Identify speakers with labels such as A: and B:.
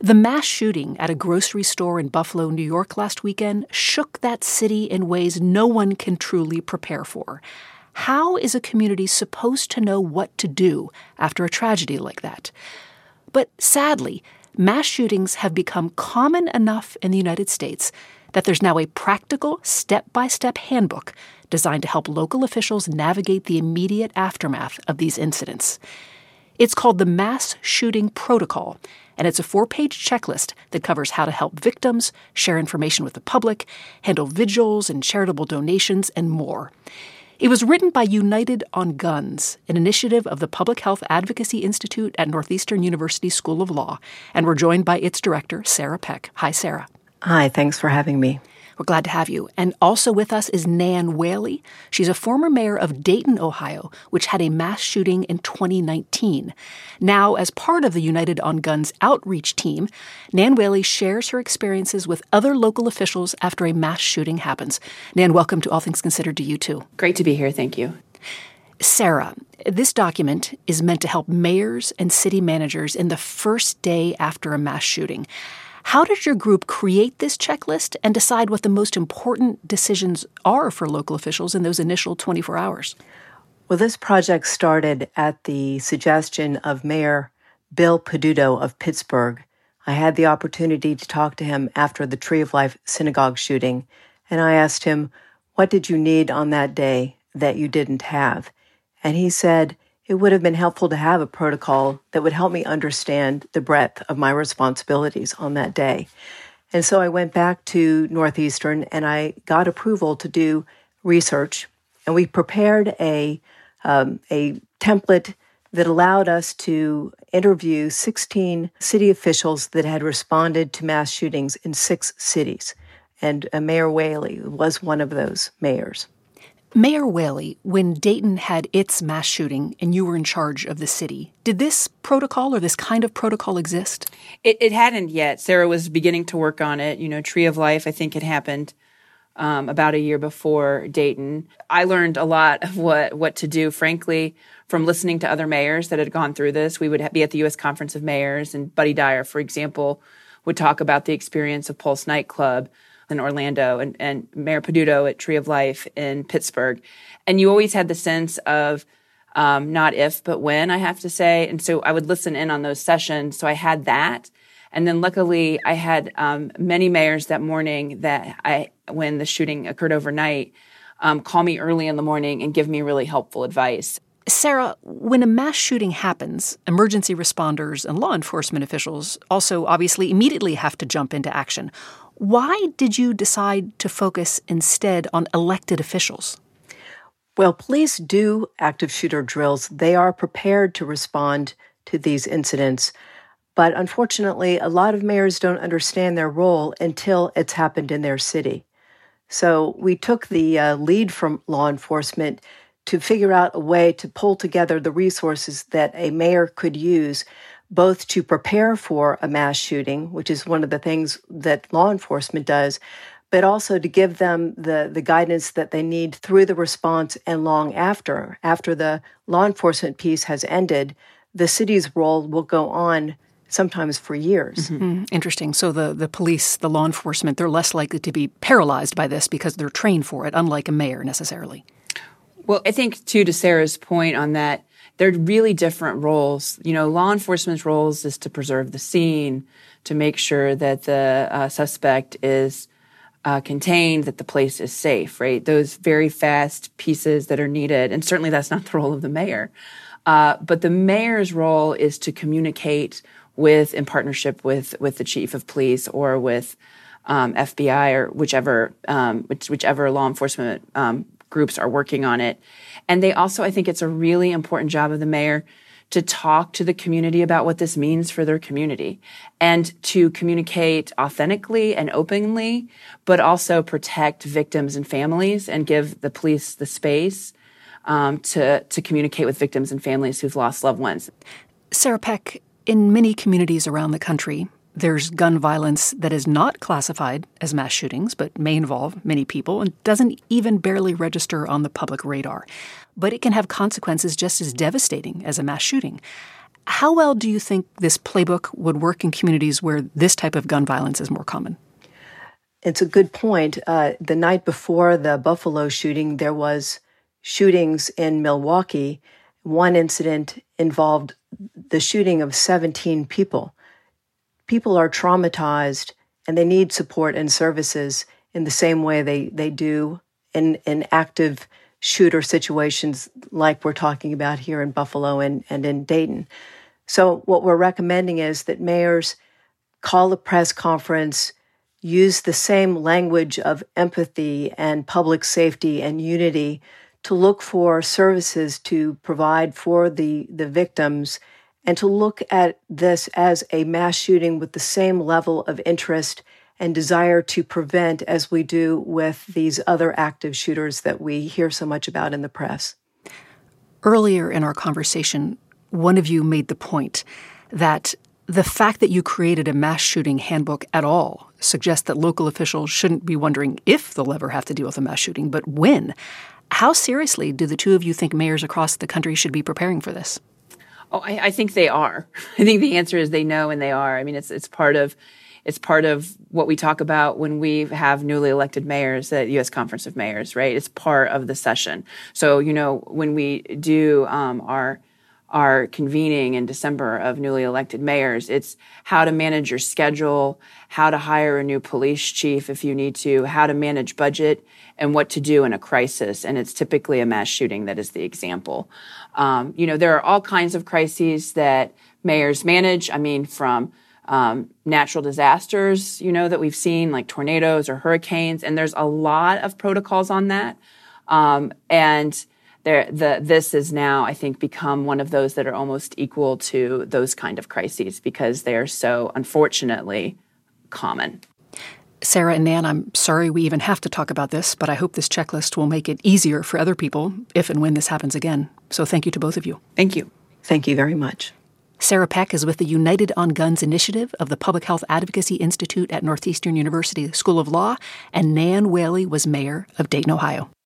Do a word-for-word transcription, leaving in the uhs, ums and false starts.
A: The mass shooting at a grocery store in Buffalo, New York last weekend shook that city in ways no one can truly prepare for. How is a community supposed to know what to do after a tragedy like that? But sadly, mass shootings have become common enough in the United States that there's now a practical, step-by-step handbook designed to help local officials navigate the immediate aftermath of these incidents. It's called the Mass Shooting Protocol, and it's a four-page checklist that covers how to help victims, share information with the public, handle vigils and charitable donations, and more. It was written by United on Guns, an initiative of the Public Health Advocacy Institute at Northeastern University School of Law, and we're joined by its director, Sarah Peck. Hi, Sarah.
B: Hi, thanks for having me.
A: We're glad to have you. And also with us is Nan Whaley. She's a former mayor of Dayton, Ohio, which had a mass shooting in twenty nineteen. Now, as part of the United on Guns outreach team, Nan Whaley shares her experiences with other local officials after a mass shooting happens. Nan, welcome to All Things Considered to you, too.
C: Great to be here. Thank you.
A: Sarah, this document is meant to help mayors and city managers in the first day after a mass shooting. How did your group create this checklist and decide what the most important decisions are for local officials in those initial twenty-four hours?
B: Well, this project started at the suggestion of Mayor Bill Peduto of Pittsburgh. I had the opportunity to talk to him after the Tree of Life synagogue shooting, and I asked him, what did you need on that day that you didn't have? And he said, it would have been helpful to have a protocol that would help me understand the breadth of my responsibilities on that day. And so I went back to Northeastern and I got approval to do research. And we prepared a, um, a template that allowed us to interview sixteen city officials that had responded to mass shootings in six cities. And uh, Mayor Whaley was one of those mayors.
A: Mayor Whaley, when Dayton had its mass shooting and you were in charge of the city, did this protocol or this kind of protocol exist?
C: It, it hadn't yet. Sarah was beginning to work on it. You know, Tree of Life, I think it happened um, about a year before Dayton. I learned a lot of what, what to do, frankly, from listening to other mayors that had gone through this. We would be at the U S Conference of Mayors, and Buddy Dyer, for example, would talk about the experience of Pulse Nightclub in Orlando, and, and Mayor Peduto at Tree of Life in Pittsburgh. And you always had the sense of um, not if, but when, I have to say. And so I would listen in on those sessions. So I had that. And then luckily I had um, many mayors that morning that I, when the shooting occurred overnight, um, call me early in the morning and give me really helpful advice.
A: Sarah, when a mass shooting happens, emergency responders and law enforcement officials also obviously immediately have to jump into action. Why did you decide to focus instead on elected officials?
B: Well, police do active shooter drills. They are prepared to respond to these incidents. But unfortunately, a lot of mayors don't understand their role until it's happened in their city. So we took the uh, lead from law enforcement to figure out a way to pull together the resources that a mayor could use both to prepare for a mass shooting, which is one of the things that law enforcement does, but also to give them the, the guidance that they need through the response and long after. After the law enforcement piece has ended, the city's role will go on sometimes for years.
A: Mm-hmm. Interesting. So the, the police, the law enforcement, they're less likely to be paralyzed by this because they're trained for it, unlike a mayor necessarily.
C: Well, I think, too, to Sarah's point on that, they're really different roles. You know, law enforcement's roles is to preserve the scene, to make sure that the uh, suspect is uh, contained, that the place is safe, right? Those very fast pieces that are needed. And certainly that's not the role of the mayor. Uh, but the mayor's role is to communicate with, in partnership with, with the chief of police or with um, F B I or whichever, um, which, whichever law enforcement um, groups are working on it. And they also, I think it's a really important job of the mayor to talk to the community about what this means for their community and to communicate authentically and openly, but also protect victims and families and give the police the space um, to, to communicate with victims and families who've lost loved ones.
A: Sarah Peck, in many communities around the country, there's gun violence that is not classified as mass shootings, but may involve many people and doesn't even barely register on the public radar. But it can have consequences just as devastating as a mass shooting. How well do you think this playbook would work in communities where this type of gun violence is more common?
B: It's a good point. Uh, the night before the Buffalo shooting, there was shootings in Milwaukee. One incident involved the shooting of seventeen people. People are traumatized, and they need support and services in the same way they, they do in, in active shooter situations like we're talking about here in Buffalo and, and in Dayton. So what we're recommending is that mayors call a press conference, use the same language of empathy and public safety and unity to look for services to provide for the, the victims, and to look at this as a mass shooting with the same level of interest and desire to prevent as we do with these other active shooters that we hear so much about in the press.
A: Earlier in our conversation, one of you made the point that the fact that you created a mass shooting handbook at all suggests that local officials shouldn't be wondering if they'll ever have to deal with a mass shooting, but when. How seriously do the two of you think mayors across the country should be preparing for this?
C: Oh, I, I think they are. I think the answer is they know and they are. I mean, it's it's part of it's part of what we talk about when we have newly elected mayors at U S Conference of Mayors, right? It's part of the session. So, you know, when we do um, our our convening in December of newly elected mayors, it's how to manage your schedule, how to hire a new police chief if you need to, how to manage budget, and what to do in a crisis. And it's typically a mass shooting that is the example. Um, you know, there are all kinds of crises that mayors manage. I mean, from um, natural disasters, you know, that we've seen, like tornadoes or hurricanes, and there's a lot of protocols on that. Um, and there, the, this has now, I think, become one of those that are almost equal to those kind of crises because they are so, unfortunately, common.
A: Sarah and Nan, I'm sorry we even have to talk about this, but I hope this checklist will make it easier for other people if and when this happens again. So thank you to both of you.
C: Thank you.
B: Thank you very much.
A: Sarah Peck is with the United on Guns initiative of the Public Health Advocacy Institute at Northeastern University School of Law, and Nan Whaley was mayor of Dayton, Ohio.